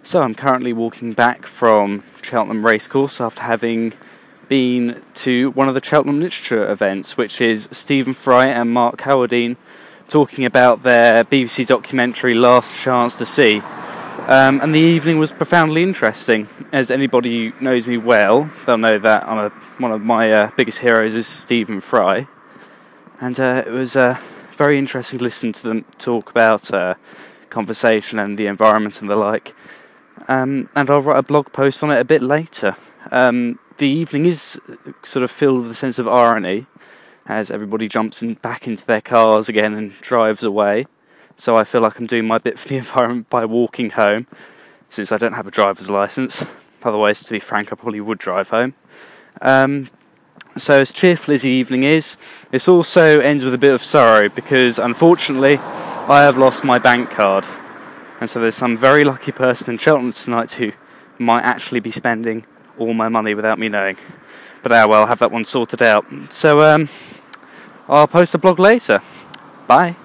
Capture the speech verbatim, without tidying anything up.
So I'm currently walking back from Cheltenham Racecourse after having been to one of the Cheltenham Literature events, which is Stephen Fry and Mark Howardine talking about their B B C documentary Last Chance to See. Um, and the evening was profoundly interesting. As anybody who knows me well, they'll know that I'm a, one of my uh, biggest heroes is Stephen Fry. And uh, it was uh, very interesting to listen to them talk about uh, conversation and the environment and the like. Um, and I'll write a blog post on it a bit later. Um, the evening is sort of filled with a sense of irony as everybody jumps in, back into their cars again and drives away. So I feel like I'm doing my bit for the environment by walking home, since I don't have a driver's licence. Otherwise, to be frank, I probably would drive home. Um, so as cheerful as the evening is, this also ends with a bit of sorrow, because unfortunately, I have lost my bank card. And so there's some very lucky person in Cheltenham tonight who might actually be spending all my money without me knowing. But ah well, I'll have that one sorted out. So um, I'll post a blog later. Bye.